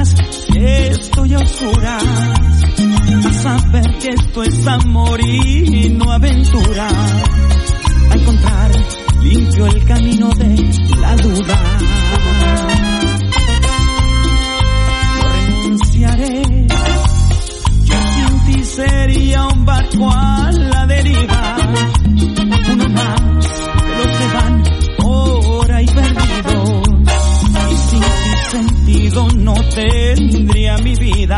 oscuras, que estoy a oscuras, a saber que esto es amor y no aventura, a encontrar limpio el camino de la duda. No renunciaré, yo sin ti sería un barco a la deriva, uno más de los que van por ahí perdidos, y sin ti sentido no tendría mi vida.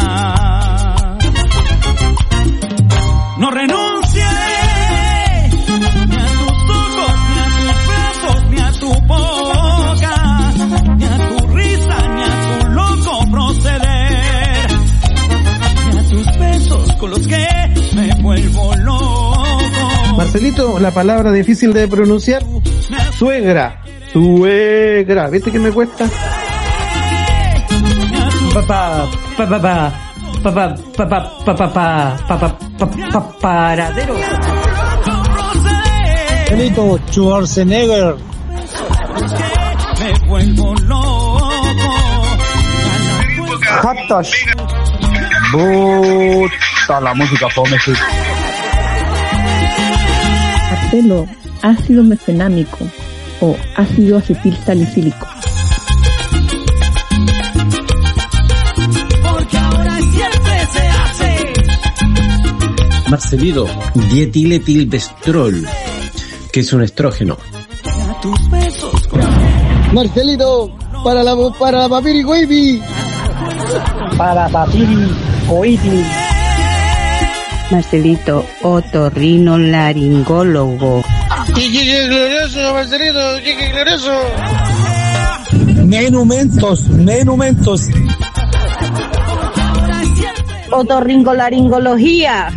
No renunciaré ni a tus ojos, ni a tus brazos, ni a tu boca, ni a tu risa, ni a tu loco proceder, ni a tus besos con los que me vuelvo loco. Marcelito, la palabra difícil de pronunciar, suegra, suegra, ¿viste que me cuesta? Papá, papá, papá, papá, papá, papá, papá, paradero. Benito Schwarzenegger. Me vuelvo loco. Haptash. Puta, la música fome. Marcelo, ácido mefenámico o ácido acetil salicílico. Marcelito, dietiletilbestrol, que es un estrógeno. Marcelito, para la papiri baby. Para papiri oiti. Marcelito, otorrinolaringólogo. ¡Qué glorioso, Marcelito! ¡Qué glorioso! Menumentos. Otorrinolaringología.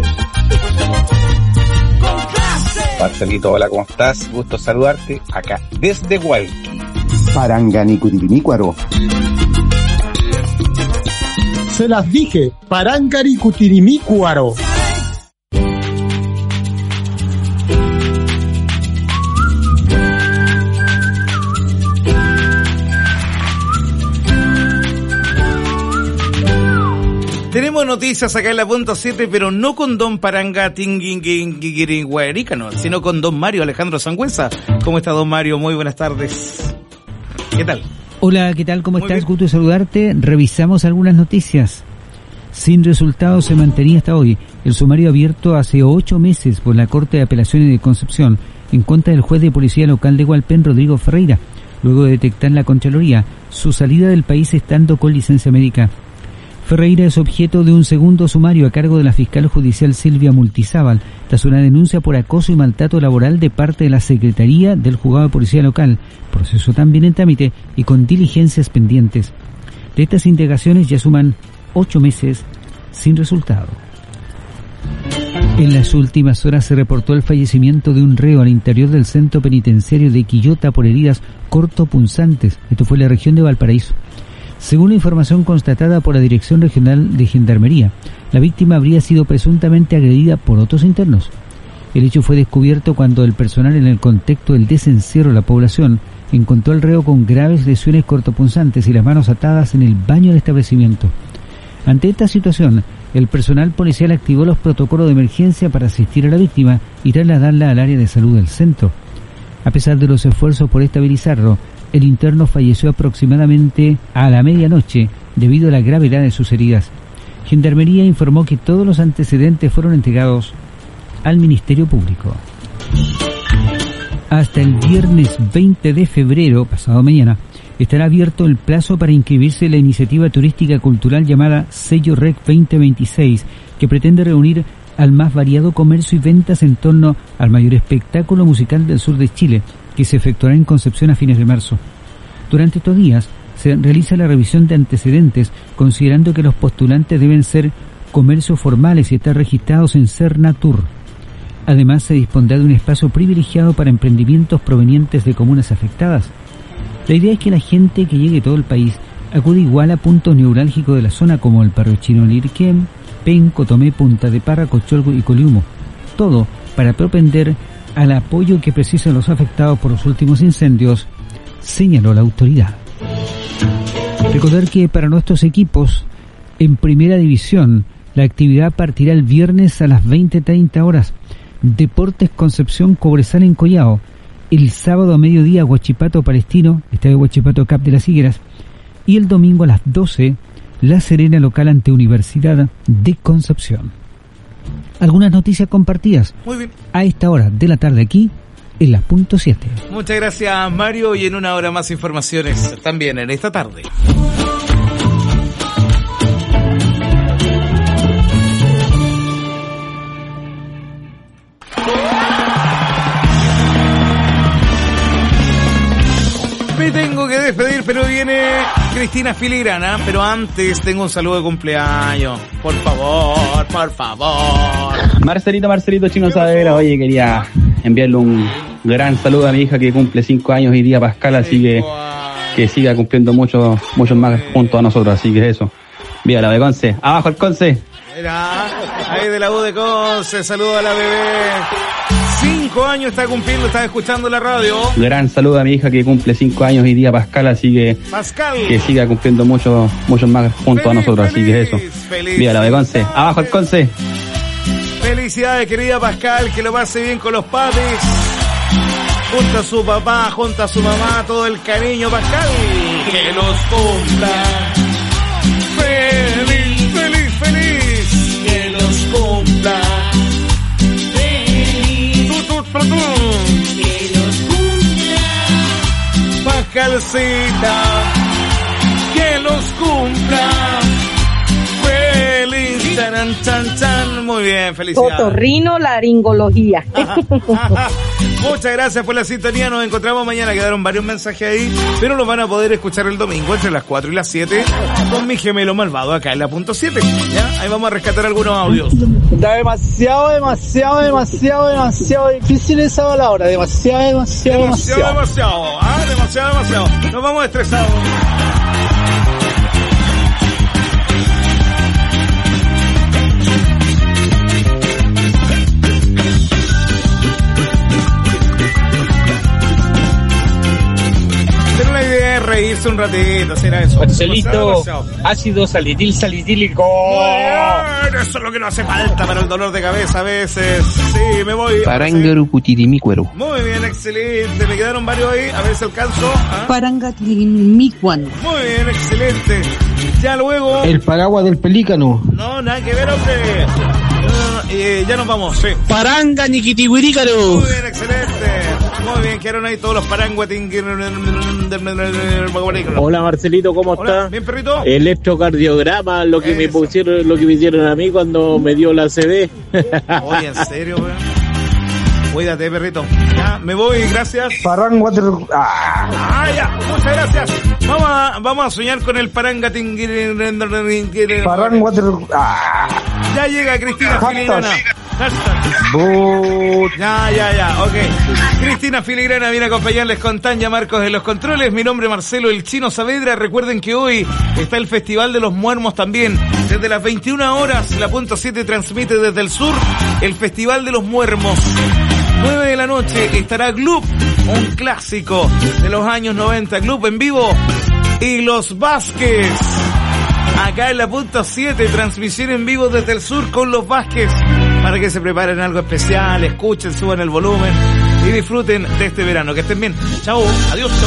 Marcelito, hola, ¿cómo estás? Gusto saludarte acá desde Hualqui. Paranganicutirimícuaro. Se las dije, Paranganicutirimícuaro. Tenemos noticias acá en la punto 7, pero no con don Paranga Tinguinguinguinguinguarícano, sino con don Mario Alejandro Sangüesa. ¿Cómo está, don Mario? Muy buenas tardes. ¿Qué tal? Hola, ¿qué tal? ¿Cómo estás? Gusto de saludarte. Revisamos algunas noticias. Sin resultados se mantenía hasta hoy el sumario abierto hace 8 meses por la Corte de Apelaciones de Concepción en contra del juez de policía local de Hualpén, Rodrigo Ferreira, luego de detectar en la Contraloría su salida del país estando con licencia médica. Ferreira es objeto de un segundo sumario a cargo de la fiscal judicial Silvia Multizábal, tras una denuncia por acoso y maltrato laboral de parte de la Secretaría del Juzgado de Policía Local, proceso también en trámite y con diligencias pendientes. De estas indagaciones ya suman 8 meses sin resultado. En las últimas horas se reportó el fallecimiento de un reo al interior del centro penitenciario de Quillota por heridas cortopunzantes. Esto fue en la región de Valparaíso. Según la información constatada por la Dirección Regional de Gendarmería, la víctima habría sido presuntamente agredida por otros internos. El hecho fue descubierto cuando el personal, en el contexto del desencierro de la población, encontró al reo con graves lesiones cortopunzantes y las manos atadas en el baño del establecimiento. Ante esta situación, el personal policial activó los protocolos de emergencia para asistir a la víctima y trasladarla al área de salud del centro. A pesar de los esfuerzos por estabilizarlo, el interno falleció aproximadamente a la medianoche debido a la gravedad de sus heridas. Gendarmería informó que todos los antecedentes fueron entregados al Ministerio Público. Hasta el viernes 20 de febrero, pasado mañana, estará abierto el plazo para inscribirse en la iniciativa turística cultural llamada Sello Rec 2026, que pretende reunir al más variado comercio y ventas en torno al mayor espectáculo musical del sur de Chile, que se efectuará en Concepción a fines de marzo. Durante estos días se realiza la revisión de antecedentes, considerando que los postulantes deben ser comercios formales y estar registrados en Cernatur. Además, se dispondrá de un espacio privilegiado para emprendimientos provenientes de comunas afectadas. La idea es que la gente que llegue de todo el país acude igual a puntos neurálgicos de la zona como el Parro Chino Lirquén, Penco, Tomé, Punta de Parra, Cocholgo y Coliumo. Todo para propender al apoyo que precisan los afectados por los últimos incendios, señaló la autoridad. Recordar que para nuestros equipos en Primera División la actividad partirá el viernes a las 20:30 horas. Deportes Concepción Cobresal en Collao. El sábado a mediodía Huachipato Palestino, Estadio Huachipato Cap de las Higueras. Y el domingo a las 12, La Serena local ante Universidad de Concepción. Algunas noticias compartidas. Muy bien. A esta hora de la tarde aquí en la punto 7. Muchas gracias, Mario, y en una hora más informaciones también en esta tarde. Me tengo que despedir, pero viene Cristina Filigrana. Pero antes tengo un saludo de cumpleaños. Por favor, por favor. Marcelito Chino Saavedra, oye, quería enviarle un gran saludo a mi hija que cumple 5 años hoy día, Pascal, así que siga cumpliendo muchos más junto a nosotros, así que eso. Viva la de Conce, abajo el Conce. Mira, ahí de la U de Conce, saludo a la bebé. 5 años está cumpliendo, está escuchando la radio. Gran saludo a mi hija que cumple 5 años hoy día, Pascal, así que siga cumpliendo muchos más junto a nosotros, así que eso. Viva la de Conce, abajo el Conce. Felicidades, querida Pascal, que lo pase bien con los papis. Junto a su papá, junto a su mamá, todo el cariño, Pascal. Que los cumpla. Feliz, feliz, feliz. Que los cumpla. Que los cumpla. Pascalcita. Que los cumpla. Feliz. Chan, chan, chan. Muy bien, felicidades. Otorrinolaringología. Muchas gracias por la sintonía. Nos encontramos mañana. Quedaron varios mensajes ahí, pero los van a poder escuchar el domingo entre las 4 y las 7 con mi gemelo malvado acá en la punto 7. ¿Ya? Ahí vamos a rescatar algunos audios. Está demasiado difícil esa palabra. Demasiado. Ah, demasiado. Nos vamos estresados. Reírse un ratito, será eso. Marcelito, ácido salitílico. Eso es lo que no hace falta para el dolor de cabeza a veces. Sí, me voy. Parangarucutirimícuaro. Muy bien, excelente. Me quedaron varios ahí, a ver si alcanzo. Parangatirimicuano. Muy bien, excelente. Ya luego. El paraguas del pelícano. No, nada que ver, hombre. Ya nos vamos, sí. Paranga niquitihuirícaro. Muy bien, excelente. Muy bien, quedaron ahí todos los paranguating. Hola Marcelito, ¿cómo estás? Bien, perrito. Electrocardiograma, lo que me hicieron a mí cuando me dio la CB. Oye, ¿en serio, weón? Cuídate, perrito. Ya, me voy, gracias. Ya, muchas gracias. Vamos a soñar con el parangating. Ya llega Cristina Filigrana. Ya, ok. Cristina Filigrana viene a acompañarles con Tanya Marcos en los controles. Mi nombre es Marcelo el Chino Saavedra. Recuerden que hoy está el Festival de los Muermos también. Desde las 21 horas, la punto 7 transmite desde el sur el Festival de los Muermos. 9 de la noche estará Gloop, un clásico de los años 90. Gloop en vivo y Los Vázquez. Acá en la punto 7, transmisión en vivo desde el sur con Los Vázquez. Para que se preparen algo especial, escuchen, suban el volumen y disfruten de este verano. Que estén bien. Chao, adiós, chao.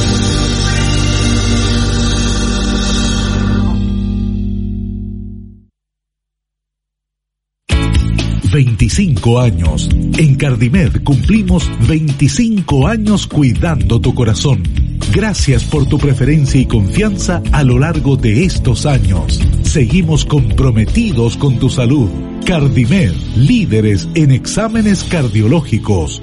25 años. En Cardimed cumplimos 25 años cuidando tu corazón. Gracias por tu preferencia y confianza a lo largo de estos años. Seguimos comprometidos con tu salud. Cardimed, líderes en exámenes cardiológicos.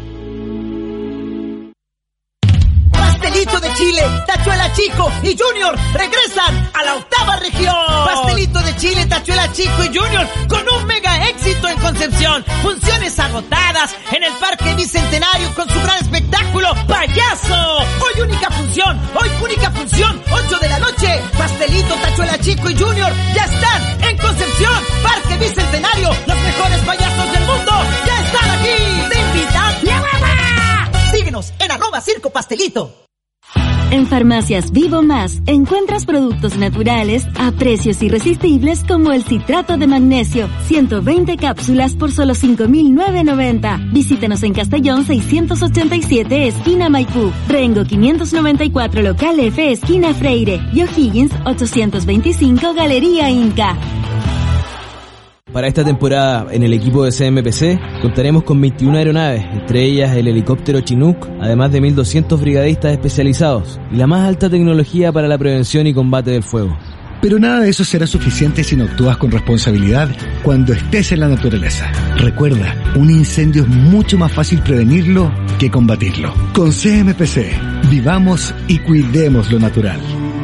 Pastelito de Chile, Tachuela Chico y Junior regresan a la 8ª región. Pastelito de Chile, Tachuela Chico y Junior con un mega éxito en Concepción. Funciones agotadas en el Parque Bicentenario con su gran espectáculo Payaso. Hoy única función, 8 de la noche. Pastelito, Tachuela Chico y Junior ya están en Concepción. Parque Bicentenario, los mejores payasos del mundo ya están aquí. ¡Te invitan! ¡La mamá! Síguenos en @Circo Pastelito. En Farmacias Vivo Más encuentras productos naturales a precios irresistibles como el citrato de magnesio, 120 cápsulas por solo 5.990. Visítanos en Castellón 687, esquina Maipú, Rengo 594, local F, esquina Freire, y O'Higgins 825, Galería Inca. Para esta temporada, en el equipo de CMPC, contaremos con 21 aeronaves, entre ellas el helicóptero Chinook, además de 1.200 brigadistas especializados, y la más alta tecnología para la prevención y combate del fuego. Pero nada de eso será suficiente si no actúas con responsabilidad cuando estés en la naturaleza. Recuerda, un incendio es mucho más fácil prevenirlo que combatirlo. Con CMPC, vivamos y cuidemos lo natural.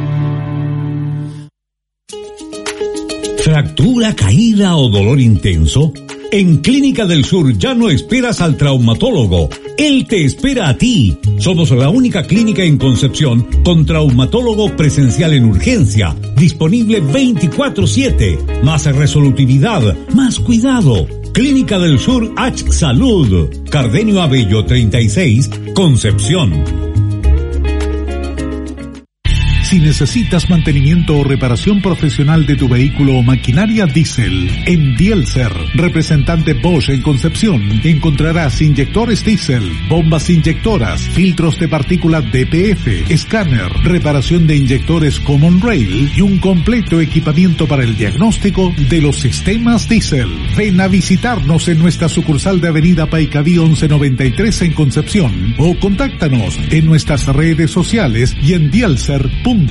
¿Fractura, caída o dolor intenso? En Clínica del Sur ya no esperas al traumatólogo. Él te espera a ti. Somos la única clínica en Concepción con traumatólogo presencial en urgencia, disponible 24/7. Más resolutividad, más cuidado. Clínica del Sur H Salud, Cardenio Abello 36, Concepción. Si necesitas mantenimiento o reparación profesional de tu vehículo o maquinaria diésel, en Dielser, representante Bosch en Concepción, encontrarás inyectores diésel, bombas inyectoras, filtros de partículas DPF, escáner, reparación de inyectores Common Rail y un completo equipamiento para el diagnóstico de los sistemas diésel. Ven a visitarnos en nuestra sucursal de Avenida Paicaví 1193 en Concepción o contáctanos en nuestras redes sociales y en dielser.cl.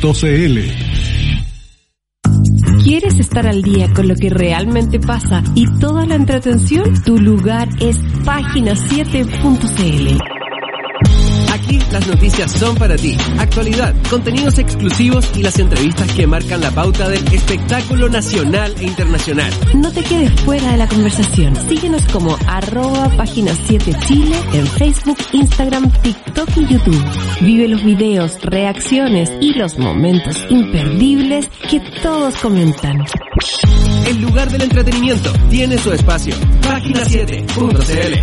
¿Quieres estar al día con lo que realmente pasa y toda la entretención? Tu lugar es página7.cl. Aquí las noticias son para ti. Actualidad, contenidos exclusivos y las entrevistas que marcan la pauta del espectáculo nacional e internacional. No te quedes fuera de la conversación. Síguenos como @página7chile en Facebook, Instagram, TikTok y YouTube. Vive los videos, reacciones y los momentos imperdibles que todos comentan. El lugar del entretenimiento tiene su espacio. Página7.cl.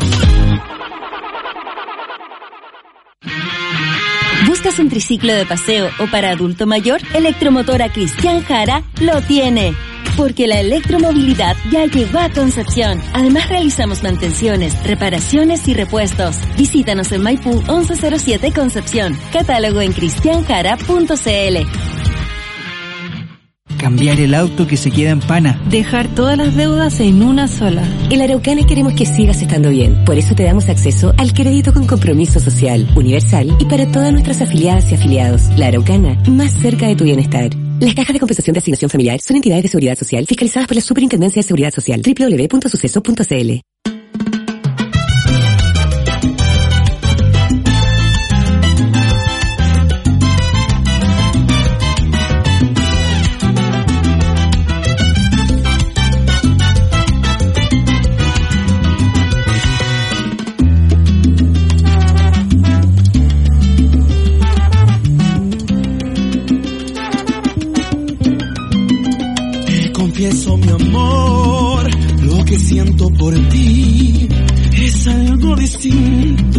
¿Buscas un triciclo de paseo o para adulto mayor? Electromotora Cristian Jara lo tiene. Porque la electromovilidad ya llegó a Concepción. Además realizamos mantenciones, reparaciones y repuestos. Visítanos en Maipú 1107 Concepción. Catálogo en cristianjara.cl. Cambiar el auto que se queda en pana. Dejar todas las deudas en una sola. En La Araucana queremos que sigas estando bien. Por eso te damos acceso al crédito con compromiso social, universal y para todas nuestras afiliadas y afiliados. La Araucana, más cerca de tu bienestar. Las cajas de compensación de asignación familiar son entidades de seguridad social fiscalizadas por la Superintendencia de Seguridad Social. www.suceso.cl. Confieso, mi amor, lo que siento por ti es algo distinto.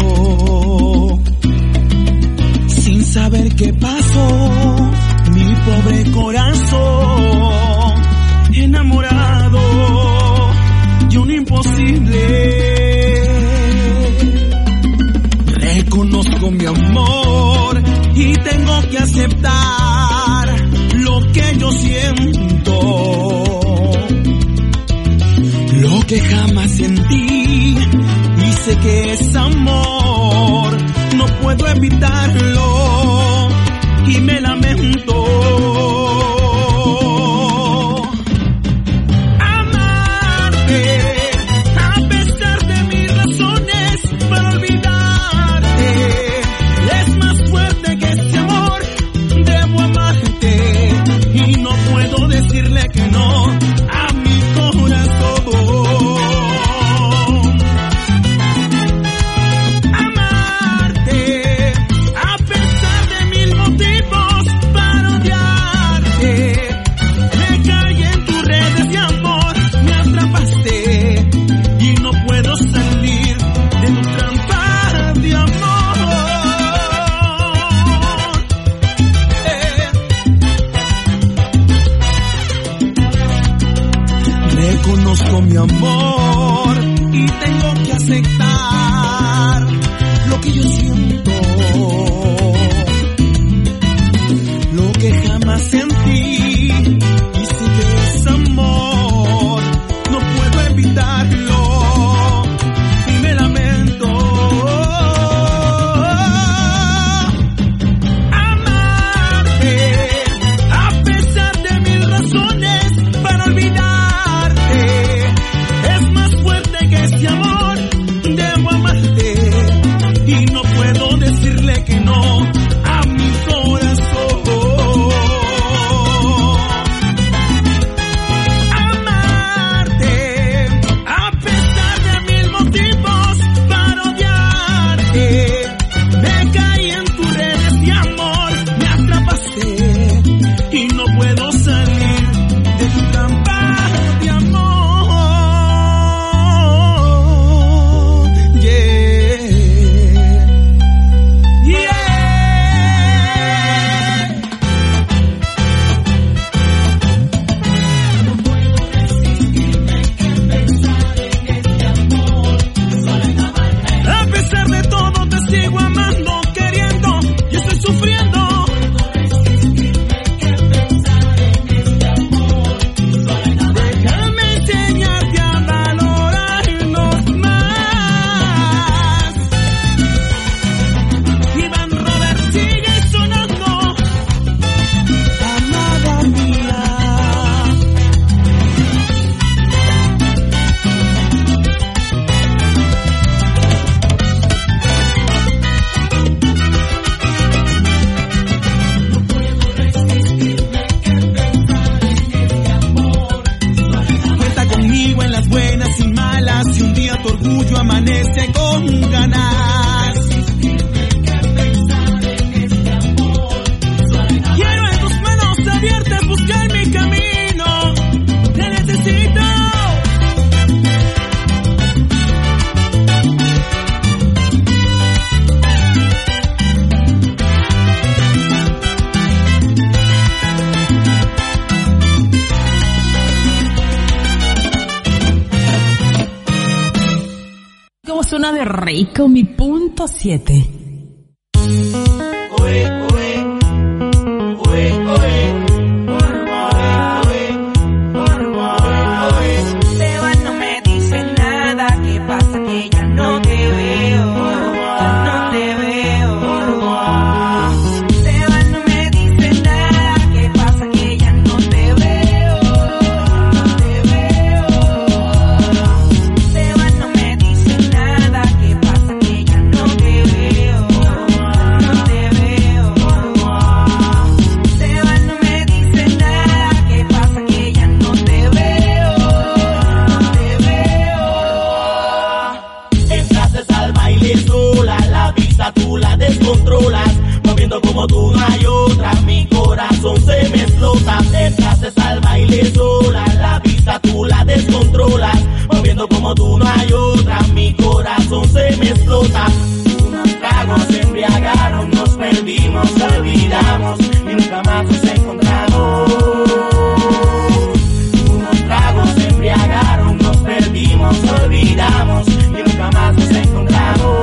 Sin saber qué pasó, mi pobre corazón enamorado de un imposible. Reconozco mi amor y tengo que aceptar lo que yo siento, lo que jamás sentí, y sé que es amor, no puedo evitarlo y me lamento. Amarte, a pesar de mis razones para olvidarte, es más fuerte que este amor. Debo amarte y no puedo decirle que no a mi corazón. Amarte, a pesar de mil motivos para conozco mi amor y tengo que aceptar lo que yo siento, lo que jamás sentí. Y si es amor, no puedo evitarlo y me lamento. Amarte, a pesar de mil razones para olvidarte, es más fuerte que este amor. Debo amarte y no puedo decirle que no a mi corazón. Amarte, a pesar de mil motivos para odiarte, me caí en tus redes de amor, me atrapaste y no puedo salir de tu trampa de amor. Yeah, yeah. A pesar de todo te sigo amando, queriendo, y estoy sufriendo. Déjame enseñarte a valorarnos más. Iván Robert sigue sonando, amada mía. Cuenta conmigo en las buenas y malas, si un día tu orgullo amanece con ganas. Quiero en tus manos abiertas buscar mi camino, te necesito. ¿Cómo suena de rico mi punto 7? Seba no me dice nada, ¿qué pasa? Que ya no te veo, ya no te veo. Seba no me dice nada, ¿qué pasa? Que ya no te veo, no te veo. Seba no me dice nada, ¿qué pasa? Que ya no te veo, no te veo. Seba no me dice nada, ¿qué pasa? Que ya no te veo, no te veo. Entraste al baile sola, la vista tú la descontrolas, moviendo como tú no hay otra, mi corazón se me explota. Entraste al baile sola, la vista tú la descontrolas, moviendo como tú no hay otra, mi corazón se me explota. Unos tragos se embriagaron, nos perdimos, olvidamos y nunca más nos encontramos. Unos tragos se embriagaron, nos perdimos, olvidamos y nunca más nos encontramos.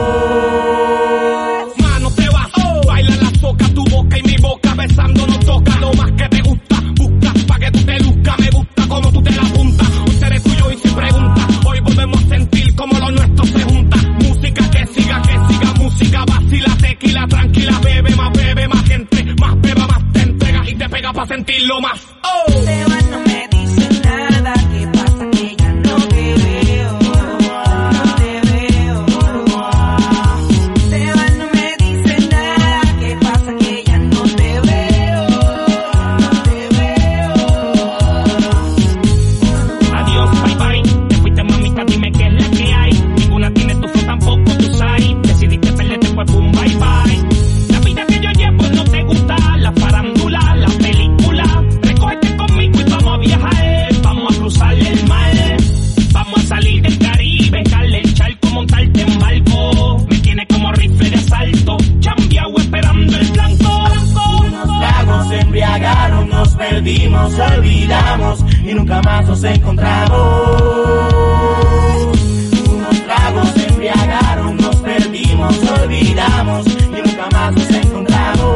Mano te va, baila la soca, tu boca y mi boca besando nos toca. Lo más que te gusta, busca pa' que tú te luzcas. Me gusta como tú te la apuntas, hoy seré tuyo y sin pregunta. Hoy volvemos a sentir como lo nuestro se junta. Música que siga música, vacila, tequila, tranquila. Bebe más gente, más beba, más te entregas y te pega pa' sentirlo más. Seba no me dice nada, ¿qué pasa? Que ya no te veo, no te veo. Seba no me dice nada, ¿qué pasa? Que ya no te veo, no te veo. Adiós, bye bye, te fuiste mamita, dime qué es la que hay. Ninguna tiene tu foto, tampoco tu site. Decidiste perderte, fue pum, bye bye. La vida que yo llevo no te gusta, la farándula, la película. Recógete conmigo y vamos a viajar. olvidamos y nunca más nos encontramos. Unos tragos se embriagaron, nos perdimos, olvidamos y nunca más nos encontramos.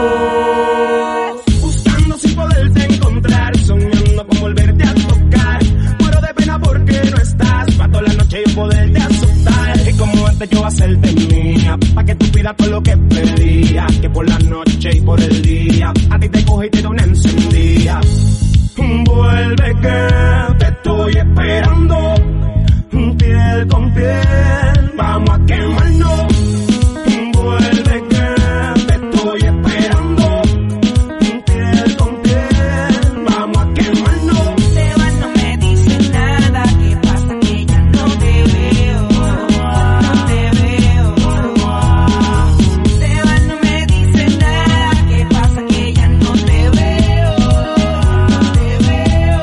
Buscando sin poderte encontrar, soñando con volverte a tocar. Muero de pena porque no estás, pa' toda la noche yo poderte asustar. Y como antes yo hacerte mía, pa' que tú pidas todo lo que pedía. Que por la noche y por el día, a ti te coge y te da una encendida. Vuelve que te estoy esperando, piel con piel, vamos a quemarnos. Vuelve que te estoy esperando, piel con piel, vamos a quemarnos. Te vas, no me dices nada, ¿qué pasa? Que ya no te veo, no te veo. Te vas, no me dices nada, ¿qué pasa? Que ya no te veo, no te veo.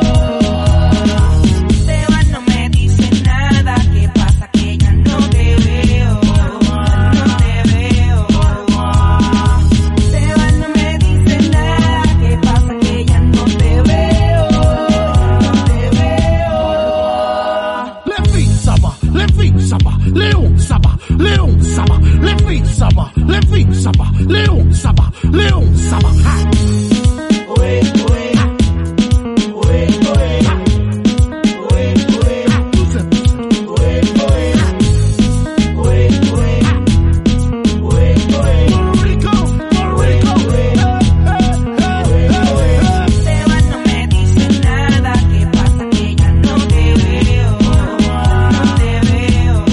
Te vas, no me dices nada, ¿qué pasa? Que ya no te veo, no te veo. Te vas, no me dices nada, ¿qué pasa? Que ya no te veo, no te veo. Lefi Saba, Lefi Saba, Leon Saba, Leon Saba, Lefi Saba, Lefi Saba, Leon Saba, Leon Saba. Oe, oe, oe, oe, oe, oe, oe, oe, oe, oe, Puerto Rico, Puerto Rico. Te vas, no me dices nada, ¿qué pasa? Que ya no te veo, no te veo.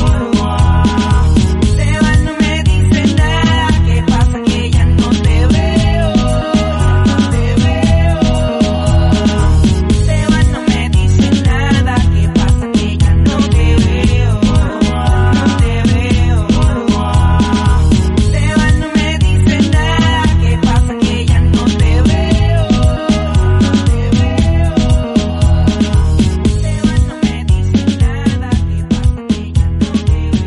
Te vas, no me dices nada, ¿qué pasa? Que ya no te veo, no te veo. Te vas, no me dices nada, ¿qué pasa? Que ya no te veo, no te veo. Te vas, no me dices nada, ¿qué pasa? Que ya no te veo, no te veo. Te vas, no me dices nada, ¿qué pasa? Que ya no te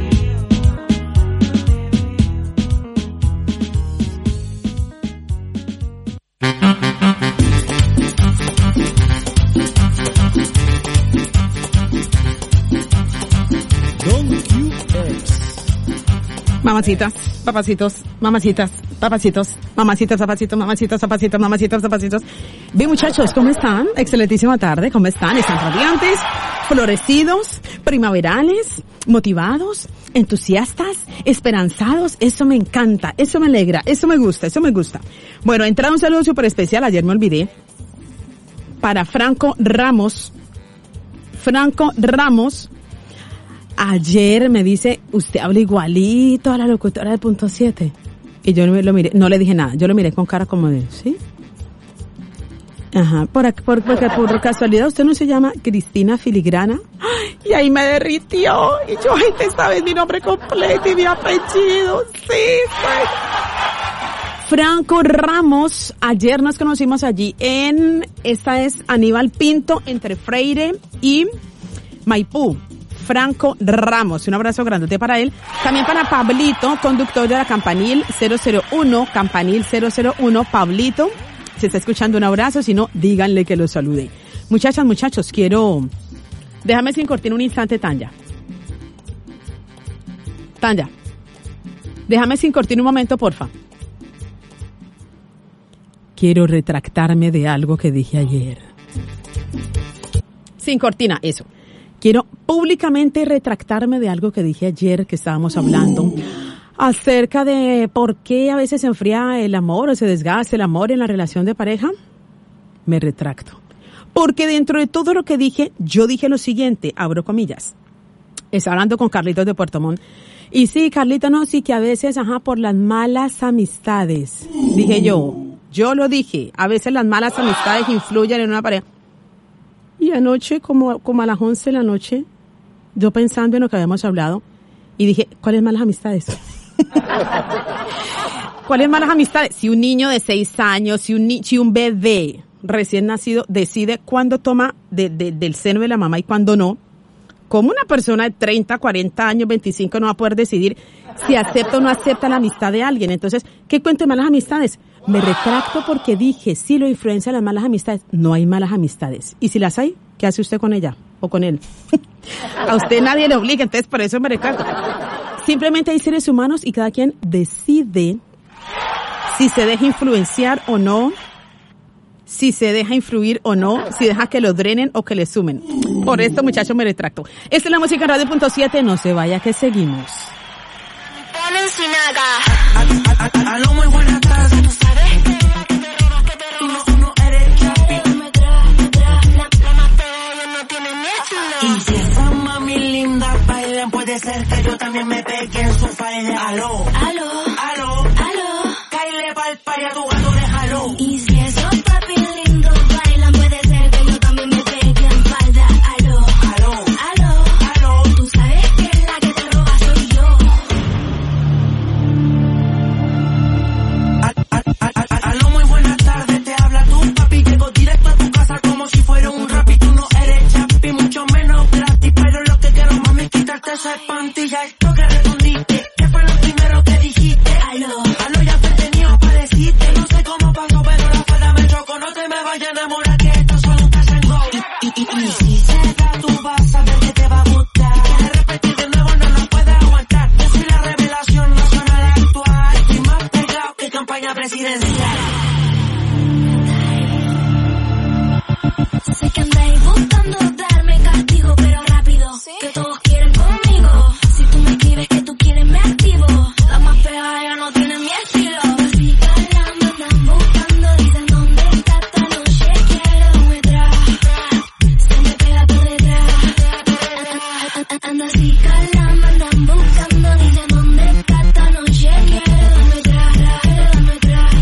Mamacitas, papacitos, mamacitas, papacitos, mamacitas, papacitos, mamacitas, papacitos, mamacitas, papacitos. Bien, muchachos, ¿cómo están? Excelentísima tarde, ¿cómo están? ¿Están radiantes, florecidos, primaverales, motivados, entusiastas, esperanzados? Eso me encanta, eso me alegra, eso me gusta, eso me gusta. Bueno, entrada un saludo súper especial, ayer me olvidé, para Franco Ramos. Franco Ramos, ayer me dice, usted habla igualito a la locutora del punto 7. Y yo lo miré, no le dije nada, yo lo miré con cara como de, ¿sí? Ajá, porque por casualidad usted no se llama Cristina Filigrana. ¡Ay! Y ahí me derritió, y yo, ay, esta vez mi nombre completo y mi apellido, sí. Franco Ramos, ayer nos conocimos allí esta es Aníbal Pinto, entre Freire y Maipú. Franco Ramos, un abrazo grandote para él. También para Pablito, conductor de la Campanil 001, Campanil 001, Pablito. Si está escuchando, un abrazo, si no, díganle que lo salude. Muchachas, muchachos, déjame sin cortina un instante, Tanya. Déjame sin cortina un momento, porfa. Quiero retractarme de algo que dije ayer. Sin cortina, eso. Quiero públicamente retractarme de algo que dije ayer, que estábamos hablando acerca de por qué a veces se enfría el amor o se desgasta el amor en la relación de pareja. Me retracto. Porque dentro de todo lo que dije, yo dije lo siguiente, abro comillas. Estaba hablando con Carlitos de Puerto Montt. Y sí, Carlito, no, sí que a veces, por las malas amistades. Dije yo lo dije, a veces las malas amistades influyen en una pareja. Y anoche, como a las 11 de la noche, yo pensando en lo que habíamos hablado, y dije, ¿cuáles malas amistades? ¿Cuáles malas amistades? Si un niño de 6 años, si un bebé recién nacido decide cuándo toma del seno de la mamá y cuándo no, ¿Cómo una persona de 30, 40 años, 25 no va a poder decidir si acepta o no acepta la amistad de alguien? Entonces, ¿qué cuento de malas amistades? Me retracto porque dije, sí, lo influencia las malas amistades. No hay malas amistades. Y si las hay, ¿qué hace usted con ella o con él? A usted nadie le obliga, entonces por eso me retracto. Simplemente hay seres humanos y cada quien decide si se deja influenciar o no, si se deja influir o no, si deja que lo drenen o que le sumen. Por esto, muchachos, me retracto. Esta es la música en Radio.7, no se vaya que seguimos. Ponen sin nada. Aló, muy buenas tardes. ¿Tú sabes? Tú no eres Chapi. La más fea no tiene miedo. Y si esa mami linda bailan, puede ser que yo también me pegue en su falda. Aló, aló, aló, aló. Cáile pa'l pari a tu gato, déjalo. Y si esos papi lindos bailan, puede ser que yo también me pegue en falda. Aló, aló, aló, aló. Tú sabes que la que te roba soy yo. Aló, muy buenas tardes, te habla tu papi. Llego directo a tu casa como si fuera un rap y tú no eres Chapi, mucho menos gratis. Pero lo que quiero, mami, quitarte esa espantilla. Esto que respondiste, que fue lo primero que dijiste. Aló, aló, ya te tenía, apareciste. No sé cómo pasó, pero la falda me chocó. No te me vayas a enamorar, que esto solo te hace go. Y si se da, tú vas a ver que te va a gustar. Quieres repetir de nuevo, no lo puedes aguantar. Yo soy la revelación nacional actual. Estoy más pegado que campaña presidencial. Sé que andáis buscando darme castigo, pero rápido, que todos quieren conmigo. Si tú me escribes que tú quieres, me activo. La más fea ya no tiene mi estilo. Si la me andan buscando, dicen dónde está esta noche. Quiero entrar, se me pega por detrás. Anda así, cala, me andan buscando, dicen dónde está esta noche. Quiero entrar, dame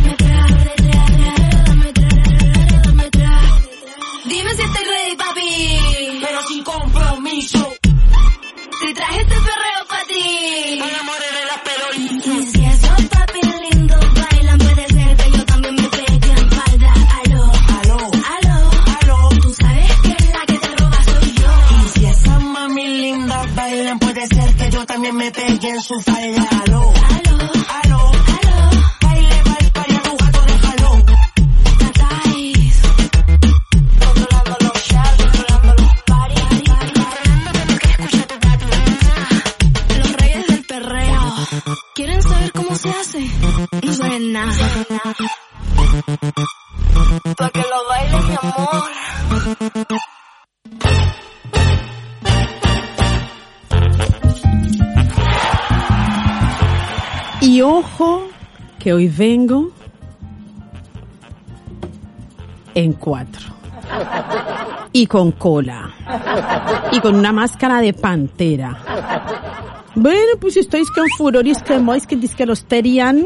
atrás. Dime si estoy ready, papi, pero sin compromiso. Si traje este perreo pa' ti, no enamores de la pelo. Y si esos papi lindos bailan, puede ser que yo también me pegue en falda. Aló, aló, aló, aló. Tú sabes que la que te roba soy yo. Y si esas mami lindas bailan, puede ser que yo también me pegue en su falda. Aló, aló, aló, aló. Baile pa'l pari a tu gato, déjalo. Tatáis. Controlando los shots, controlando los parties. Controlando lo que escucha tu gato. Los reyes del perreo. ¿Quieren saber cómo se hace? No saben nada. Pa' que lo bailen, mi amor. Y ojo, que hoy vengo en 4. Y con cola. Y con una máscara de pantera. Bueno, pues estáis con furor y es que dice que los Terian.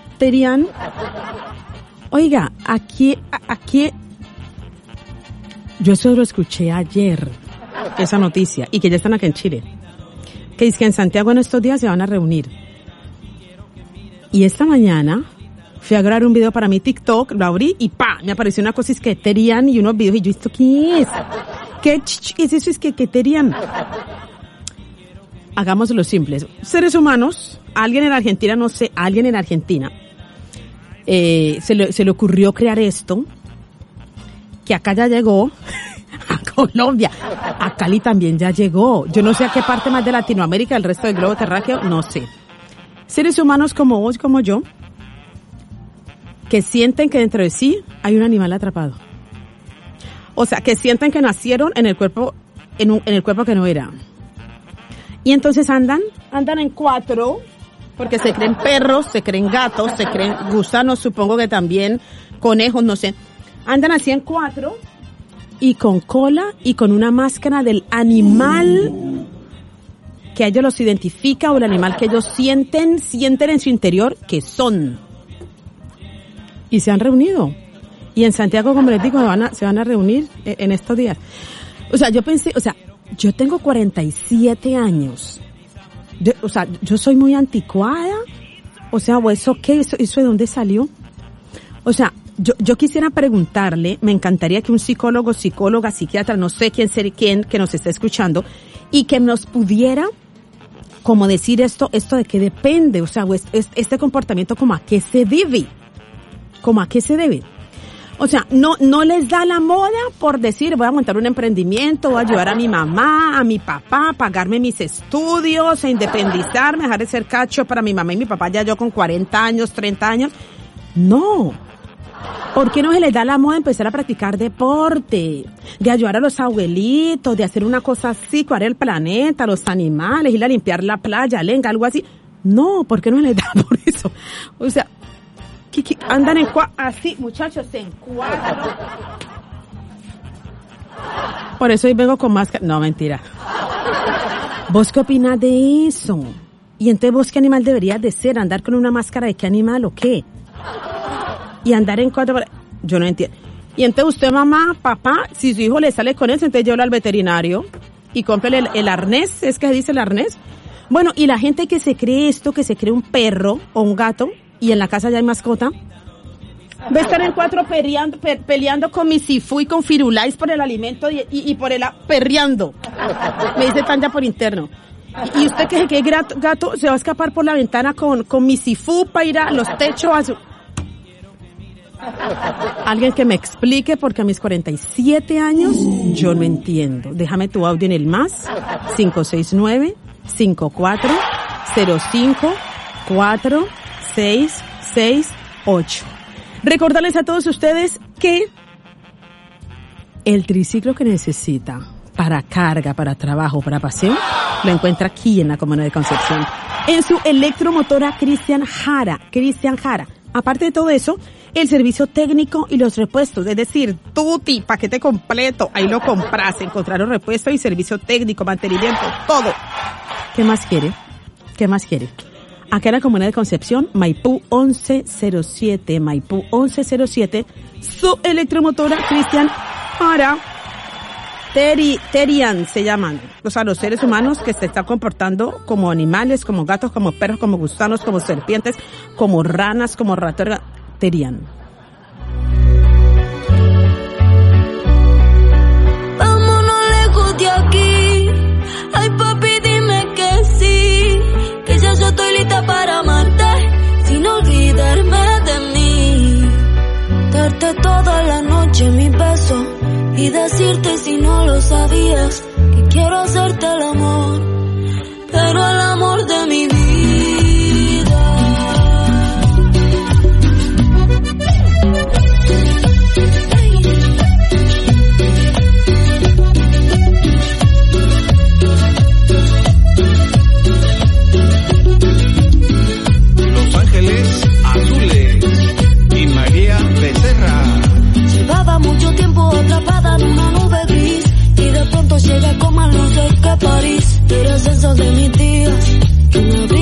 Oiga, aquí, yo solo escuché ayer esa noticia y que ya están acá en Chile. Que dice que en Santiago en estos días se van a reunir. Y esta mañana fui a grabar un video para mi TikTok, lo abrí y ¡pa! Me apareció una cosa, es que Terian y unos videos y yo, ¿esto qué es? ¿Qué es eso? Es que Terian. Hagámoslo simples. Seres humanos, alguien en Argentina, no sé, alguien en Argentina, se le ocurrió crear esto, que acá ya llegó, a Colombia, a Cali también ya llegó. Yo no sé a qué parte más de Latinoamérica, el resto del globo terráqueo, no sé. Seres humanos como vos, como yo, que sienten que dentro de sí hay un animal atrapado. O sea, que sienten que nacieron en el cuerpo, en el cuerpo que no era. Y entonces andan en 4, porque se creen perros, se creen gatos, se creen gusanos, supongo que también conejos, no sé. Andan así en 4 y con cola y con una máscara del animal que a ellos los identifica o el animal que ellos sienten en su interior que son. Y se han reunido. Y en Santiago, como les digo, se van a reunir en estos días. O sea, yo pensé, yo tengo 47 años. Yo soy muy anticuada. O eso qué, eso de dónde salió. O sea, yo quisiera preguntarle, me encantaría que un psicólogo, psicóloga, psiquiatra, no sé quién que nos esté escuchando, y que nos pudiera como decir esto de qué depende, o sea, este comportamiento como a qué se debe, o sea, no les da la moda por decir voy a montar un emprendimiento, voy a ayudar a mi mamá, a mi papá, a pagarme mis estudios, a independizarme, dejar de ser cacho para mi mamá y mi papá ya yo con 40 años, 30 años, no. ¿Por qué no se les da la moda empezar a practicar deporte? De ayudar a los abuelitos, de hacer una cosa así, cuidar el planeta, los animales, ir a limpiar la playa, lenga, algo así. No, ¿por qué no se les da por eso? O sea, andan así, muchachos, en cuatro. Por eso hoy vengo con máscara. No, mentira. ¿Vos qué opinas de eso? Y entonces, ¿vos qué animal deberías de ser? ¿Andar con una máscara de qué animal o qué? Y andar en cuatro, yo no entiendo. Y entonces usted, mamá, papá, si su hijo le sale con eso, entonces llévelo al veterinario y cómprele el arnés, ¿es que dice el arnés? Bueno, y la gente que se cree esto, que se cree un perro o un gato, y en la casa ya hay mascota, va a estar en cuatro peleando con mi sifú y con Firulais por el alimento y por el perreando. Me dice Tanja por interno. Y usted que es gato, se va a escapar por la ventana con mi sifú para ir a los techos a su... Alguien que me explique, porque a mis 47 años yo no entiendo. Déjame tu audio en el más 569-5405-4668. Recordarles a todos ustedes que el triciclo que necesita para carga, para trabajo, para paseo, lo encuentra aquí en la Comuna de Concepción, en su electromotora Cristian Jara. Aparte de todo eso, el servicio técnico y los repuestos, es decir, tutti, paquete completo, ahí lo compras, encontrar los repuestos y servicio técnico, mantenimiento, todo. ¿Qué más quiere? Acá en la Comuna de Concepción, Maipú 1107, su electromotora Cristian Jara. Terian se llaman, o sea, los seres humanos que se están comportando como animales, como gatos, como perros, como gusanos, como serpientes, como ranas, como ratones. Terian. Vámonos lejos de aquí. Ay, papi, dime que sí, que ya yo estoy lista para amarte, sin olvidarme de mí. Darte toda la noche mi beso y decirte, si no lo sabías, que quiero hacerte el amor, pero el amor de mi vida. Los Ángeles Azules y María Becerra. Llevaba mucho tiempo atrapada en una nube gris y de pronto llegué con más luces que París. Eres esos de mis días que me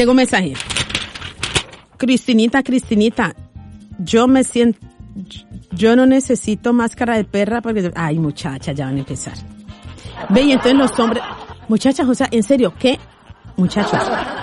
Llegó un mensaje. Cristinita, yo no necesito máscara de perra porque... Ay, muchacha, ya van a empezar. Ve, y entonces los hombres... Muchachas, o sea, en serio, ¿qué? Muchachos,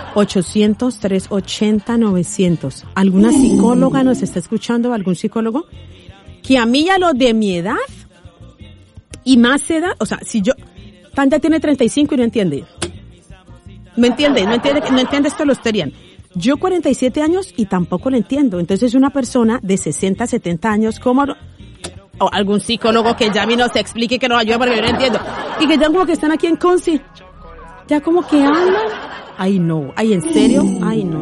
800-380-900. ¿Alguna psicóloga nos está escuchando? ¿Algún psicólogo? Que a mí ya los de mi edad y más edad, o sea, si yo... Tanta tiene 35 y no entiende. No entiende esto lo estarían. Yo 47 años y tampoco lo entiendo. Entonces una persona de 60, 70 años, ¿cómo no? O algún psicólogo que llame y nos explique, que nos ayude porque yo no entiendo. Y que ya como que están aquí en Conci. Ya como que hablan. Ay, no. Ay, ¿en serio? Ay, no.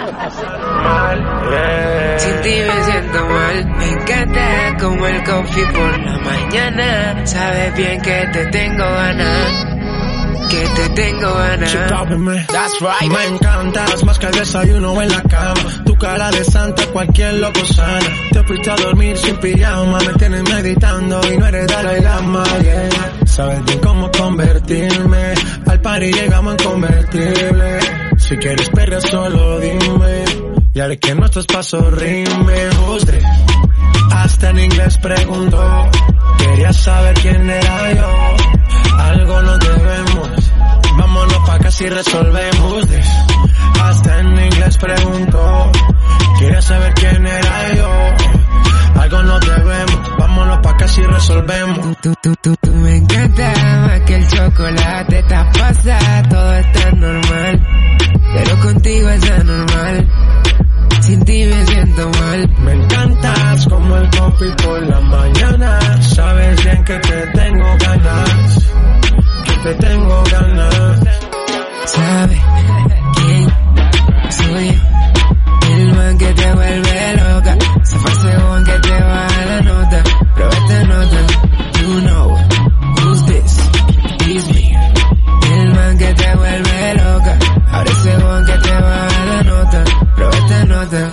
Sin ti me siento mal. Me encanta como el coffee por la mañana. Sabes bien que te tengo ganas. Que te tengo ganas. That's right. Me encantas más que el desayuno en la cama. Tu cara de santa, cualquier loco sana. Te fuiste a dormir sin pijama. Me tienes meditando y no eres Dalai Lama, yeah. Sabes bien cómo convertirme. Al party llegamos en convertible. Si quieres perder solo dime. Y haré que nuestros pasos rimen. Juzgué. Hasta en inglés preguntó. Quería saber quién era yo. Algo nos debemos. Vámonos pa' acá si resolvemos. Hasta en inglés preguntó. Quería saber quién era yo. Algo nos debemos. Vámonos pa' acá si resolvemos. Tú me encanta más que el chocolate. Te pasa, todo está normal. Pero contigo es anormal. Sin ti me siento mal. Me encantas como el coffee por la mañana. Sabes bien que te tengo ganas. Que te tengo ganas. ¿Sabes quién soy yo? El man que te vuelve loca. Se fue según que te baja la nota. Pero esta nota, you know who's this? It's me. El man que te vuelve loca. Ahora según que te baja la nota. Pero esta nota.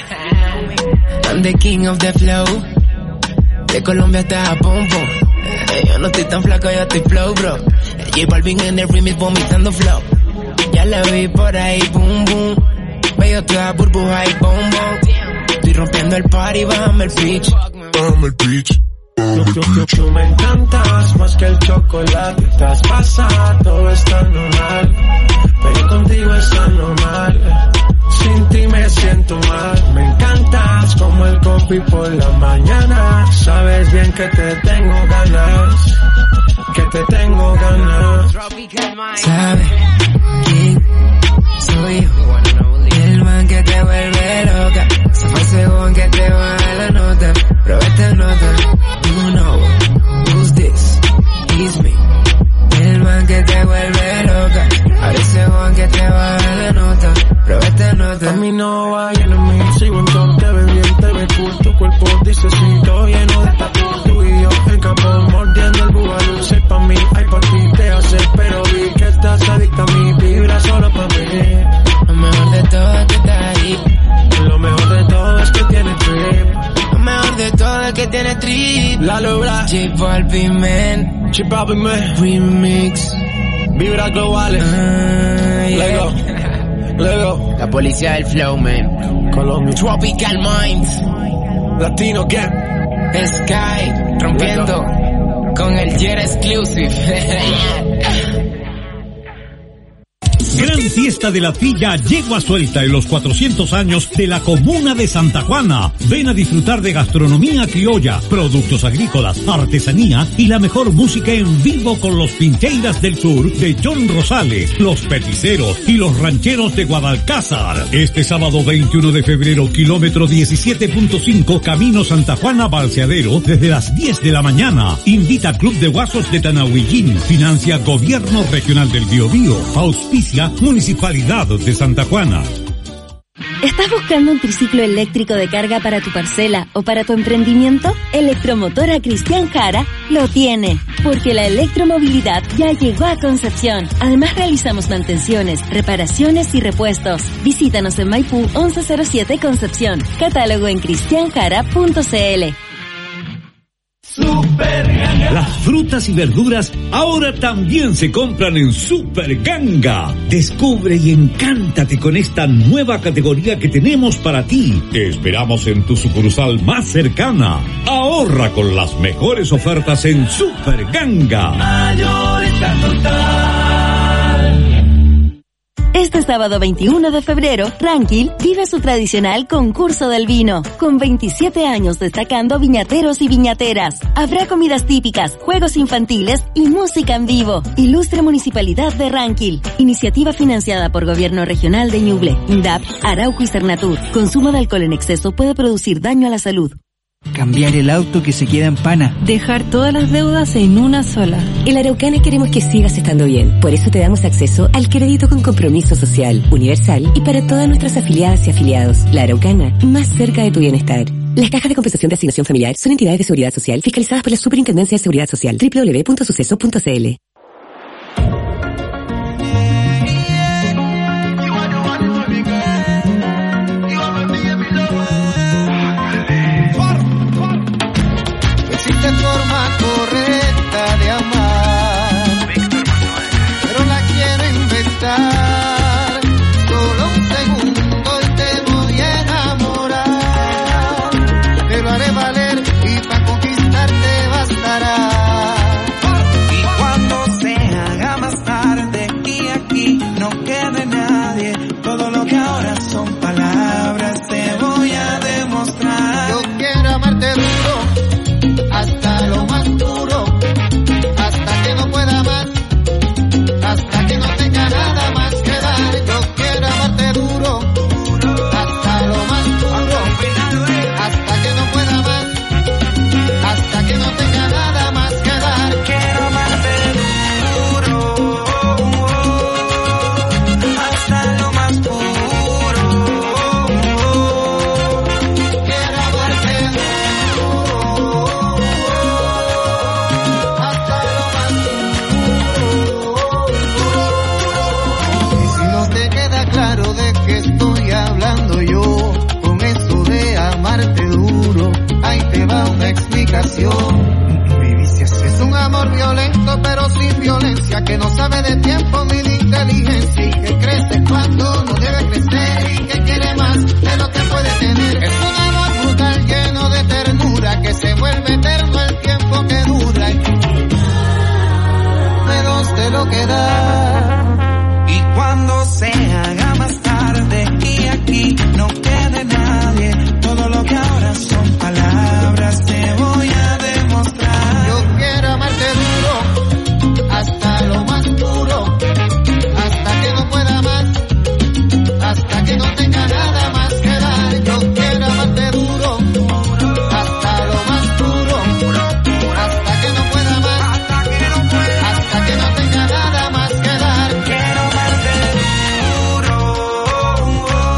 I'm the king of the flow. De Colombia hasta Japón, yo no estoy tan flaco, yo estoy flow, bro. J Balvin en el remix vomitando flow. Ya la vi por ahí, boom, boom. Veo toda burbuja y boom, boom. Estoy rompiendo el party, bájame el pitch. Bájame el pitch. Tú me encantas más que el chocolate. Estás pasada, todo está normal. Pero contigo es anormal. Sin ti me siento mal. Me encantas como el coffee por la mañana. Sabes bien que te tengo ganas. Que te tengo ganas. ¿Sabes quién soy yo? El man que te vuelve loca. Se fue según que te baja la nota. Pero esta nota, you know who's this? It's me. El man que te vuelve loca. Ahora según que te baja la nota. Pero esta nota. A mí no va lleno mí. Sigo en top, te ves bien, te ves cool. Tu cuerpo dice sí, todo lleno de tatu. Tú y yo en campo mordiendo el bubalú. Sé pa' mí, ay pa' ti te hace. Pero vi que estás adicta a mí. Vibra solo pa' mí. Lo mejor de todo es que estás ahí. Lo mejor de todo es que tienes trip. Lo mejor de todo es que tienes trip. La logra. J Balvin, man. J Balvin, man. Remix. Vibra globales. Yeah. Lego. La policía del flow, man. Colombia. Tropical Minds. Latino Gang. Sky. Rompiendo. Con el Jet Exclusive. Gran fiesta de la Trilla Yegua Suelta en los 400 años de la comuna de Santa Juana. Ven a disfrutar de gastronomía criolla, productos agrícolas, artesanía y la mejor música en vivo con los Pincheiras del Sur de John Rosales, los Peticeros y los Rancheros de Guadalcázar. Este sábado 21 de febrero, kilómetro 17.5, Camino Santa Juana Balseadero, desde las 10 de la mañana. Invita Club de Guasos de Tanahuillín. Financia Gobierno Regional del Biobío. Auspicia Municipalidad de Santa Juana. ¿Estás buscando un triciclo eléctrico de carga para tu parcela o para tu emprendimiento? Electromotora Cristian Jara lo tiene, porque la electromovilidad ya llegó a Concepción. Además realizamos mantenciones, reparaciones y repuestos. Visítanos en Maipú 1107 Concepción. Catálogo en cristianjara.cl. Super Ganga. Las frutas y verduras ahora también se compran en Super Ganga. Descubre y encántate con esta nueva categoría que tenemos para ti. Te esperamos en tu sucursal más cercana. Ahorra con las mejores ofertas en Super Ganga. Mayorista total. Este sábado 21 de febrero, Ranquil vive su tradicional concurso del vino, con 27 años destacando viñateros y viñateras. Habrá comidas típicas, juegos infantiles y música en vivo. Ilustre Municipalidad de Ranquil. Iniciativa financiada por Gobierno Regional de Ñuble, INDAP, Arauco y Cernatur. Consumo de alcohol en exceso puede producir daño a la salud. Cambiar el auto que se queda en pana. Dejar todas las deudas en una sola. En la Araucana queremos que sigas estando bien. Por eso te damos acceso al crédito con compromiso social, universal y para todas nuestras afiliadas y afiliados. La Araucana, más cerca de tu bienestar. Las cajas de compensación de asignación familiar son entidades de seguridad social fiscalizadas por la Superintendencia de Seguridad Social. www.suceso.cl. Existe forma correcta de amar, pero la quiero inventar. Solo un segundo y te voy a enamorar. Te lo haré valer y para conquistarte bastará. Y cuando se haga más tarde y aquí no quede nadie, todo lo que ahora son palabras te voy a demostrar. Yo quiero amarte duro, hasta lo más duro, hasta que no pueda más, hasta que no tenga nada más que dar. Yo quiero amarte duro, hasta lo más duro, hasta que no pueda más, hasta que no tenga nada más que dar. Quiero amarte duro, hasta lo más puro. Quiero amarte duro, hasta lo más duro. Y si no te queda claro de qué estoy hablando yo, con eso de amarte duro, ahí te va una explicación. Es un amor violento pero sin violencia, que no sabe de tiempo ni de inteligencia, y que crece cuando no debe crecer, y que quiere más de lo que puede tener. Es un amor brutal lleno de ternura, que se vuelve eterno el tiempo que dura, y menos de lo que da. Y cuando se haga más tarde y aquí no quede nadie, todo lo que ahora son palabras te voy a demostrar. Yo quiero amarte duro, hasta lo más duro, hasta que no pueda más, hasta que no tenga nada más que dar. Yo quiero amarte duro, hasta lo más duro, hasta que no pueda más, hasta que no tenga nada más que dar. Quiero amarte duro,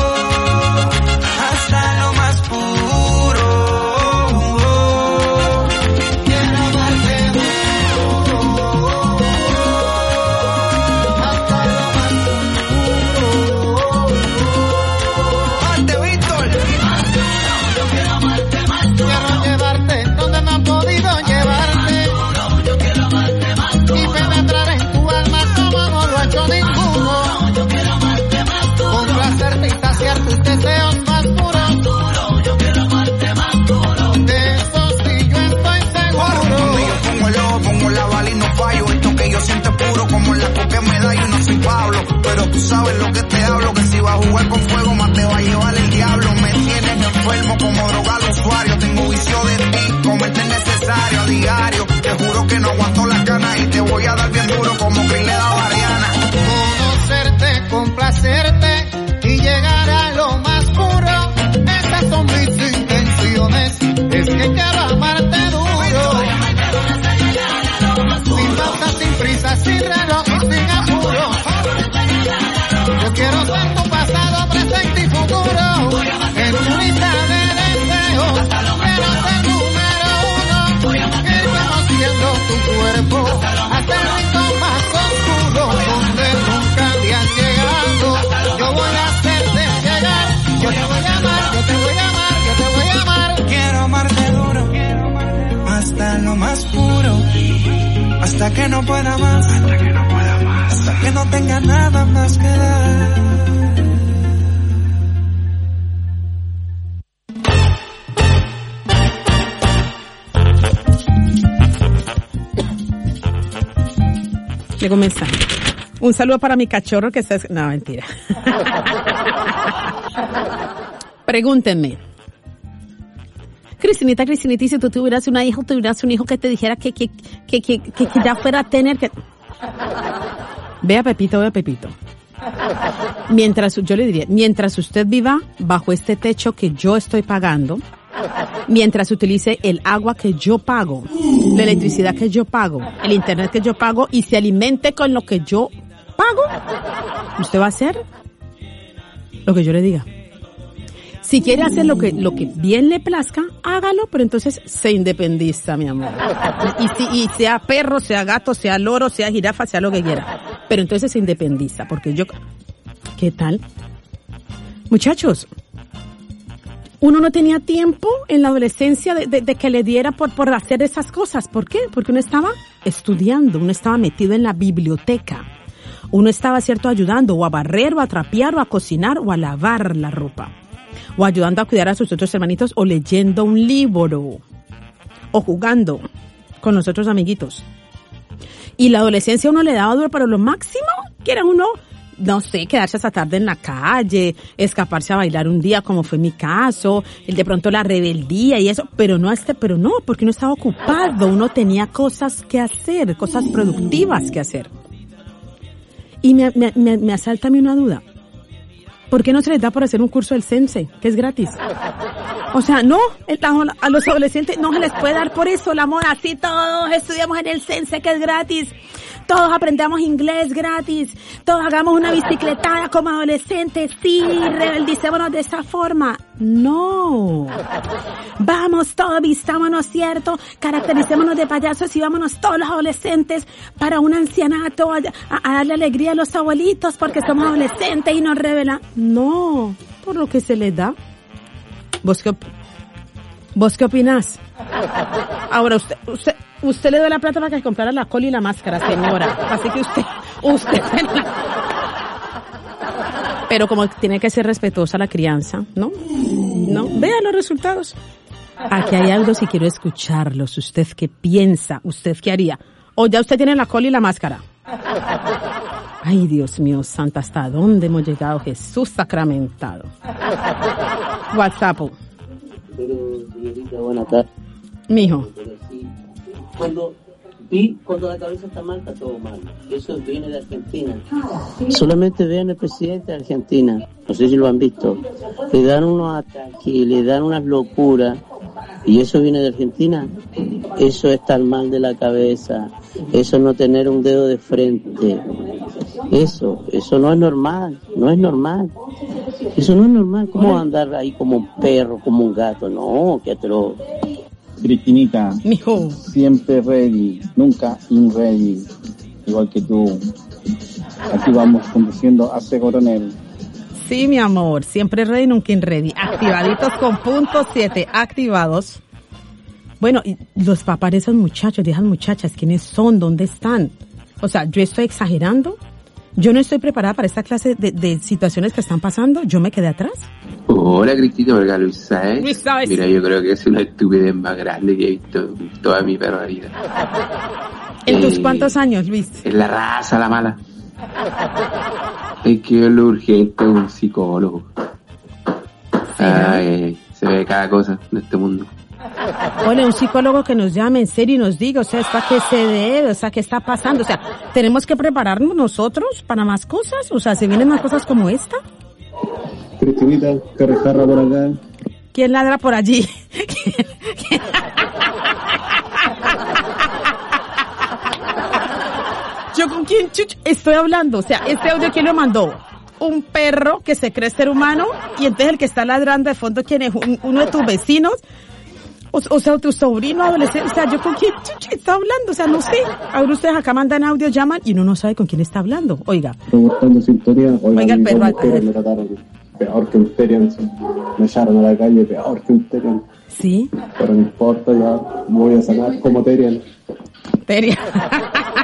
hasta lo más puro. Quiero amarte duro, hasta lo más Arte, Víctor. Yo quiero amarte más duro. Quiero llevarte donde no han podido llevarte. Yo quiero amarte más duro. Y penetrar en tu alma como no lo ha hecho ninguno. Yo quiero amarte más duro. Complacerte y saciar tus deseos más puros. Yo quiero amarte más duro. De eso sí yo estoy seguro. Cuando yo pongo el ojo, pongo la bala y no fallo. Esto que yo siento es puro como la copia me da. Yo no soy Pablo, pero tú sabes lo que te hablo. Que si vas a jugar con fuego, más te va a llevar el diablo. Me tienes enfermo como drogado usuario. Tengo vicio de ti, comerte es necesario a diario. Te juro que no aguanto las ganas y te voy a dar bien duro como Chris le daba a Ariana. Conocerte, complacerte y llegar a lo más puro. Esas son mis intenciones. Es que quiero amarte duro. Sin pausa, sin prisa, sin reloj y sin apuro. Yo quiero ser tu pasado, presente y futuro. En tu lista de deseos quiero ser número uno. Ir conociendo tu cuerpo hasta el rincón más oscuro, donde nunca habías llegado. Yo voy a hacerte llegar. Yo te voy a amar, yo te voy a amar, yo te voy a amar. Quiero amarte duro, hasta que no pueda más, hasta que no tenga nada más que dar. Llegó un mensaje. Un saludo para mi cachorro que está... No, mentira. Pregúntenme. Cristinita, si tú tuvieras una hija o tuvieras un hijo que te dijera que ya fuera a tener que... Vea Pepito. Yo le diría, mientras usted viva bajo este techo que yo estoy pagando, mientras utilice el agua que yo pago, la electricidad que yo pago, el internet que yo pago y se alimente con lo que yo pago, usted va a hacer lo que yo le diga. Si quiere hacer lo que bien le plazca, hágalo, pero entonces se independiza, mi amor. Y sea perro, sea gato, sea loro, sea jirafa, sea lo que quiera. Pero entonces se independiza, porque yo... ¿Qué tal? Muchachos, uno no tenía tiempo en la adolescencia de que le diera por hacer esas cosas. ¿Por qué? Porque uno estaba estudiando, uno estaba metido en la biblioteca. Uno estaba, cierto, ayudando o a barrer, o a trapear, o a cocinar, o a lavar la ropa. O ayudando a cuidar a sus otros hermanitos, o leyendo un libro, o jugando con los otros amiguitos. Y la adolescencia uno le daba duro, pero lo máximo que era uno, no sé, quedarse hasta tarde en la calle, escaparse a bailar un día, como fue mi caso, de pronto la rebeldía y eso, pero no, porque uno estaba ocupado, uno tenía cosas que hacer, cosas productivas que hacer. Y me asalta a mí una duda. ¿Por qué no se les da por hacer un curso del Sensei, que es gratis? O sea, no, a los adolescentes no se les puede dar por eso, la moda, así todos estudiamos en el Sensei, que es gratis. Todos aprendamos inglés gratis. Todos hagamos una bicicletada como adolescentes. Sí, rebeldicémonos de esa forma. No. Vamos todos, vistámonos, ¿cierto? Caractericémonos de payasos y vámonos todos los adolescentes para un ancianato a darle alegría a los abuelitos porque somos adolescentes y nos rebelan. No, por lo que se les da. ¿Vos qué opinás? Ahora, usted le dio la plata para que comprara la cola y la máscara, señora. Así que usted. Pero como tiene que ser respetuosa la crianza, ¿no? ¿No? Vean los resultados. Aquí hay algo si quiero escucharlos. ¿Usted qué piensa? ¿Usted qué haría? ¿O ya usted tiene la cola y la máscara? Ay, Dios mío, santa, ¿hasta dónde hemos llegado? Jesús sacramentado. WhatsApp. Pero, señorita, buenas tardes. Mijo. Pero sí, cuando la cabeza está mal, está todo mal. Eso viene de Argentina. Solamente vean el presidente de Argentina. No sé si lo han visto. Le dan unos ataques, le dan unas locuras. Y eso viene de Argentina. Eso es estar mal de la cabeza. Eso no tener un dedo de frente. Eso no es normal. No es normal. Eso no es normal. ¿Cómo andar ahí como un perro, como un gato? No, qué atroz. Cristinita, siempre ready, nunca in-ready, igual que tú. Aquí vamos conduciendo hacia Coronel. Sí, mi amor, siempre ready, nunca in-ready. Activaditos con punto 7, activados. Bueno, y los papás de esos muchachos, de esas muchachas, ¿quiénes son? ¿Dónde están? O sea, yo estoy exagerando. Yo no estoy preparada para esta clase de situaciones que están pasando. Yo me quedé atrás. Hola, Cristina, Olga Luis Sáez. Luis Sáez. Mira, yo creo que es una estupidez más grande que he visto en toda mi perra vida. ¿En tus cuántos años, Luis? Es la raza la mala. Es que lo urgente es un psicólogo. Ay, se ve cada cosa en este mundo. Ole, un psicólogo que nos llame en serio y nos diga, o sea, ¿esto a qué se debe? O sea, ¿qué está pasando? O sea, ¿tenemos que prepararnos nosotros para más cosas? O sea, ¿se vienen más cosas como esta? Cristinita, Carrejarra por acá. ¿Quién ladra por allí? ¿Yo con quién estoy hablando? O sea, ¿este audio quién lo mandó? Un perro que se cree ser humano y entonces el que está ladrando de fondo, ¿quién es? ¿Uno de tus vecinos? O sea, tu sobrino adolescente, o sea, ¿yo con quién está hablando? O sea, no sé. Ahora ustedes acá mandan audio, llaman y uno no sabe con quién está hablando. Oiga. Preguntando sintonía. Oiga, el perro. Me trataron peor que un Terian. Me echaron a la calle peor que un Terian. ¿Sí? Pero no importa, ya voy a sacar como Terian. Terian.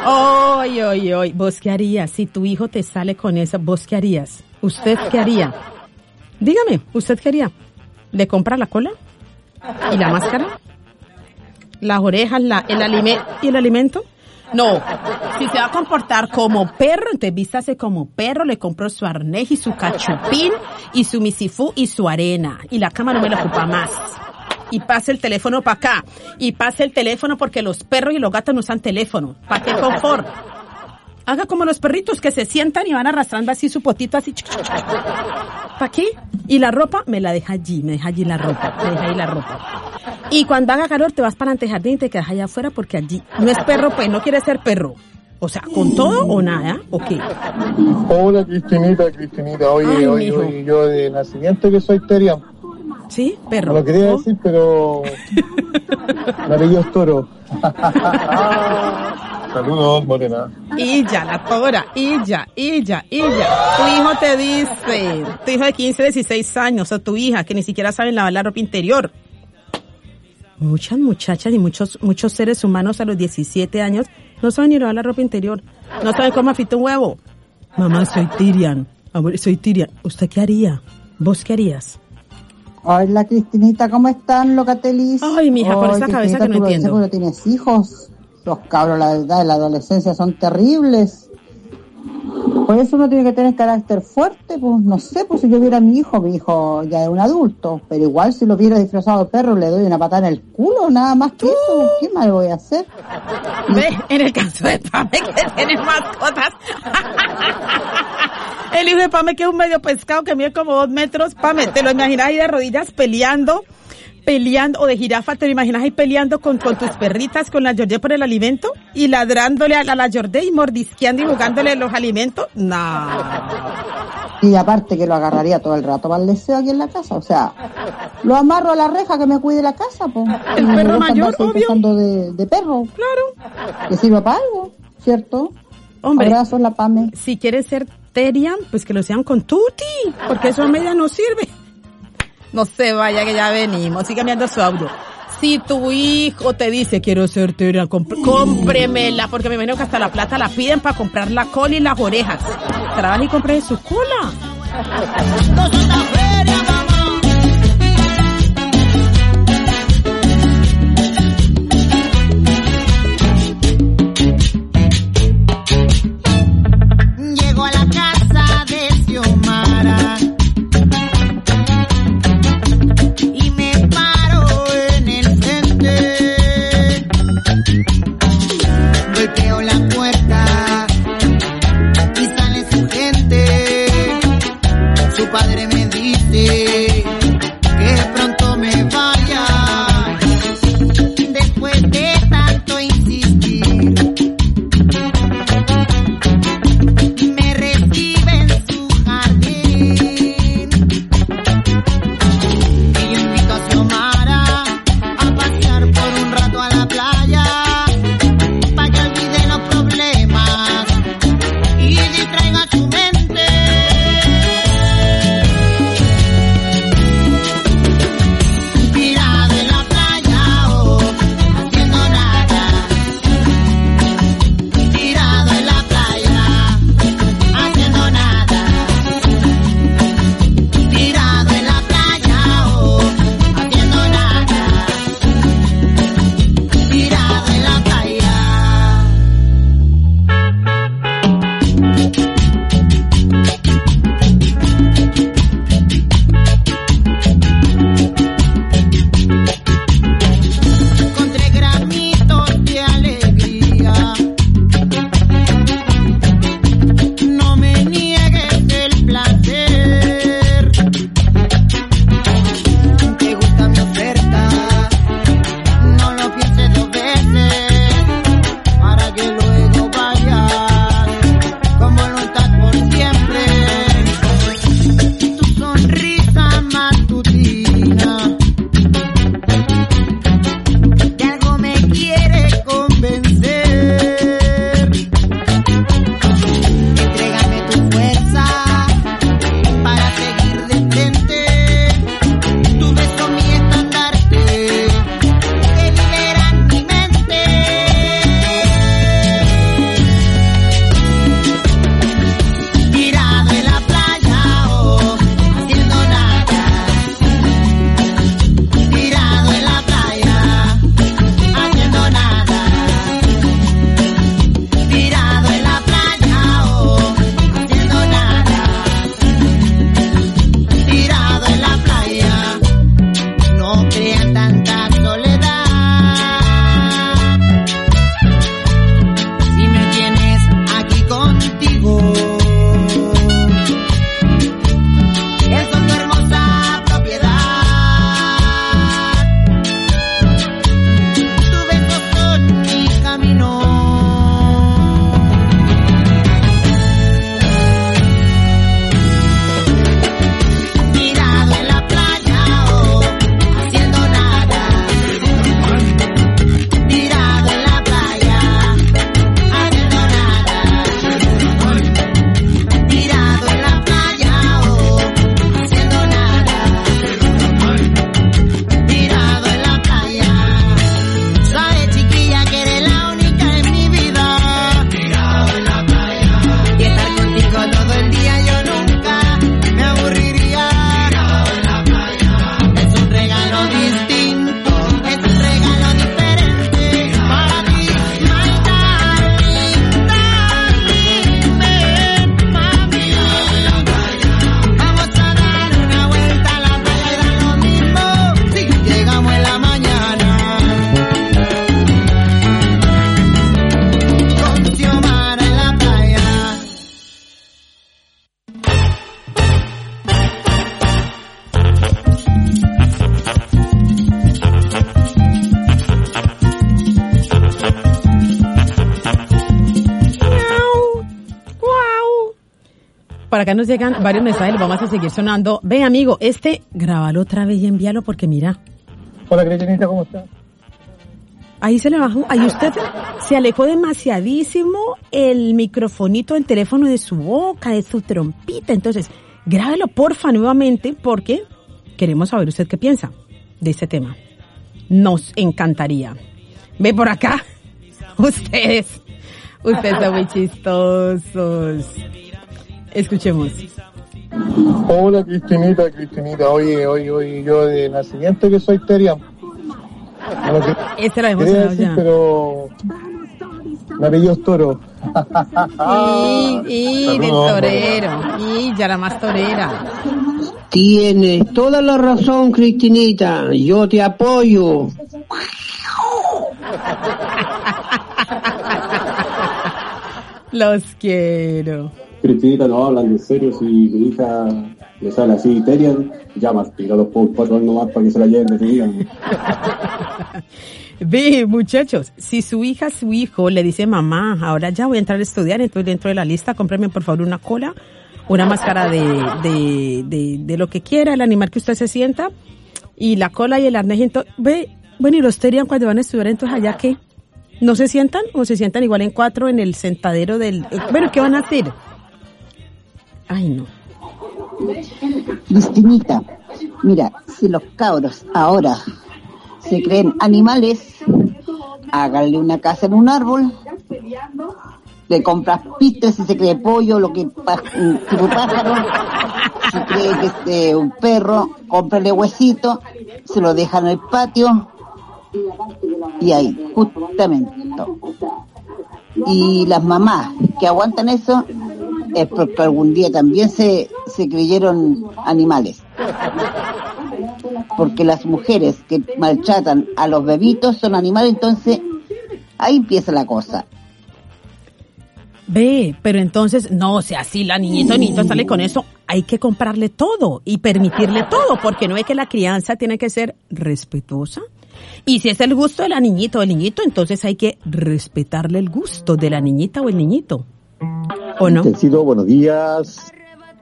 Oy. ¿Vos qué harías? Si tu hijo te sale con esa, ¿vos qué harías? ¿Usted qué haría? Dígame, ¿usted qué haría? ¿Le compra la cola? ¿Y la máscara? ¿Las orejas? ¿Y el alimento? No, si se va a comportar como perro, entonces vístase como perro, le compro su arnés y su cachupín y su misifú y su arena. Y la cama no me la ocupa más. Y pase el teléfono para acá. Y pase el teléfono porque los perros y los gatos no usan teléfono. ¿Para qué confort? Haga como los perritos que se sientan y van arrastrando así su potito así. ¿Para qué? Y la ropa me la deja allí, la ropa. Y cuando haga calor te vas para el antejardín y te quedas allá afuera porque allí no es perro, pues no quiere ser perro. O sea, ¿con todo o nada? ¿O qué? Hola, Cristinita. Oye, yo de nacimiento que soy terian. ¿Sí? Perro. No lo quería decir, pero me apellido es Toro. Saludos, Morena. Y ya, la tora, y ya. Tu hijo te dice, tu hijo de 15, 16 años, o tu hija, que ni siquiera saben lavar la ropa interior. Muchas muchachas y muchos seres humanos a los 17 años no saben ni lavar la ropa interior. No saben cómo afita un huevo. Mamá, soy Tirian. ¿Usted qué haría? ¿Vos qué harías? Hola, Cristinita, ¿cómo están, Locatelis? Ay, mija, con esa cabeza que no entiendo. ¿Seguro tienes hijos? Los cabros, la verdad, de la adolescencia son terribles. Por eso uno tiene que tener carácter fuerte, pues no sé, pues si yo viera a mi hijo ya es un adulto, pero igual si lo viera disfrazado de perro le doy una patada en el culo, nada más que eso, ¿qué mal voy a hacer? Ve, en el caso de Pame que tiene mascotas, el hijo de Pame que es un medio pescado que mide como 2 metros, Pame, ¿te lo imaginas ahí de rodillas peleando, o de jirafa, te lo imaginas ahí peleando con tus perritas, con la Georgie por el alimento, y ladrándole a la Georgie y mordisqueando y jugándole los alimentos? No. Y aparte que lo agarraría todo el rato para el deseo aquí en la casa, o sea, lo amarro a la reja que me cuide la casa, pues. El perro mayor, obvio. De perro. Claro. Que sirva para algo, ¿cierto? Hombre. Abrazos, la Pame. Si quieres ser terian, pues que lo sean con tutti, porque eso a media no sirve. No se vaya que ya venimos. Sigue enviando su audio. Si tu hijo te dice quiero ser terian, cómpremela, porque me imagino que hasta la plata la piden para comprar la cola y las orejas. Trabaja y compre su cola. Llego a la casa de Xiomara y me paro en el frente, golpeo la puerta y sale su gente. Su padre me dice crean tanta soledad. Si me tienes aquí contigo, eso es tu hermosa propiedad. Tus besos son mi camino. Tirado en la playa, oh, haciendo nada. Tirado en la playa, haciendo nada. Tirado en la playa, oh, haciendo nada. Tirado en la playa. Sabes, chiquilla, que eres la única en mi vida. Tirado en la playa. Y estar contigo todo el día yo nunca me aburriría. Tirado en la playa. Es un regalo distinto, es un regalo diferente para ti, my darling, darling, ven, mami. Vamos a dar una vuelta a la playa, da lo mismo si llegamos en la mañana. Con Xiomara en la playa. ¡Wow! Para acá nos llegan varios mensajes, los vamos a seguir sonando. Ve, amigo, grábalo otra vez y envíalo porque mira. Hola, Cristinita, ¿cómo estás? Ahí se le bajó, ahí usted se alejó demasiadísimo el microfonito del teléfono de su boca, de su trompita. Entonces, grábelo porfa nuevamente porque queremos saber usted qué piensa de este tema. Nos encantaría. Ve por acá. Ustedes son muy chistosos. Escuchemos. Hola, Cristinita. Oye, yo de nacimiento que soy terian. Este lo hemos Quería hablado decir, ya. pero me apellido es Toro. Y del torero. Y ya la más torera. Tienes toda la razón, Cristinita. Yo te apoyo. Los quiero. Cristinita, no hablan en serio. Si mi hija le sale así, Terian, llama, tira por 4 años más para que se la lleven de tu vida. Ve, muchachos, si su hija, su hijo le dice, mamá, ahora ya voy a entrar a estudiar, entonces dentro de la lista, cómprame por favor una cola, una máscara de lo que quiera, el animal que usted se sienta, y la cola y el arnés, entonces, ve, bueno, y los Terian cuando van a estudiar, entonces allá ¿qué? ¿No se sientan? ¿O se sientan igual en 4 en el sentadero del... Bueno, ¿qué van a hacer? Ay, no. Cristinita, mira, si los cabros ahora se creen animales, háganle una casa en un árbol, le compras pistas si se cree pollo, lo que tipo pájaro, si cree que es un perro, cómprale huesito, se lo dejan en el patio y ahí, justamente. Y las mamás que aguantan eso es porque algún día también se creyeron animales. Porque las mujeres que maltratan a los bebitos son animales, entonces ahí empieza la cosa. Ve, pero entonces, no, o sea, si la niñito sale con eso, hay que comprarle todo y permitirle todo, porque no es que la crianza tiene que ser respetuosa. Y si es el gusto de la niñita o el niñito, entonces hay que respetarle el gusto de la niñita o el niñito. ¿O no? Tencido, buenos días.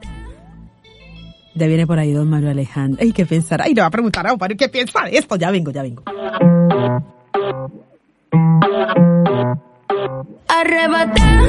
Ya viene por ahí don Mario Alejandro. Ay, ¿qué pensará? Ay, le va a preguntar a don Mario, ¿qué piensa de esto? Ya vengo. Arrebatar.